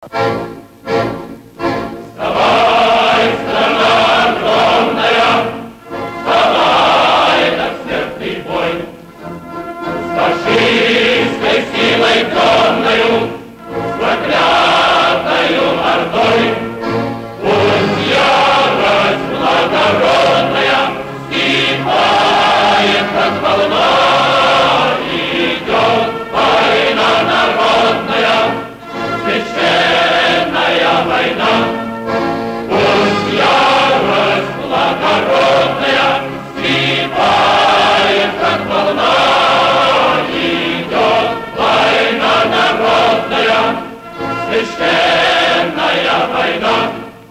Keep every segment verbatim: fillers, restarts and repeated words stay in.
Священная война.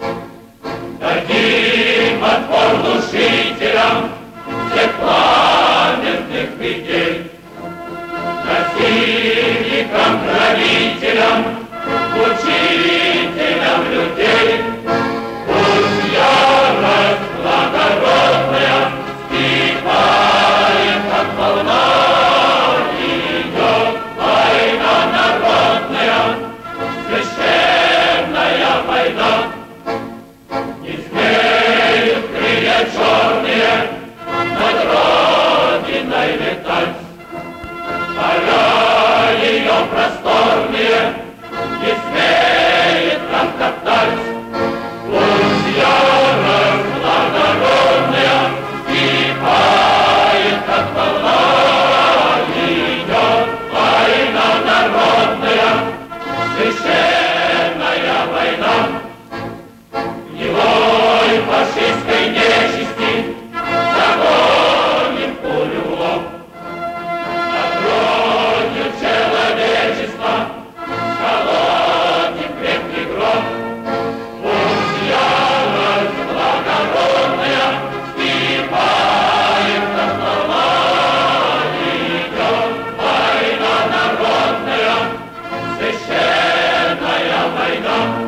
Дадим отпор душителям всех пламенных идей, насильникам, грабителям, мучителям людей. Пусть ярость благородная вскипает, как волна, идет война народная, священная война. Не смеют крылья черные над Родиной летать, поля ее просторные не смеет нам топтать. Пусть ярость благородная вскипает, как волна, идет война народная, священная война. Гнилой фашистской нечисти загоним пулю в лоб, над кровью человечества сколотим крепкий гроб. Пусть ярость благородная вскипает, как волна, идет война народная, священная война.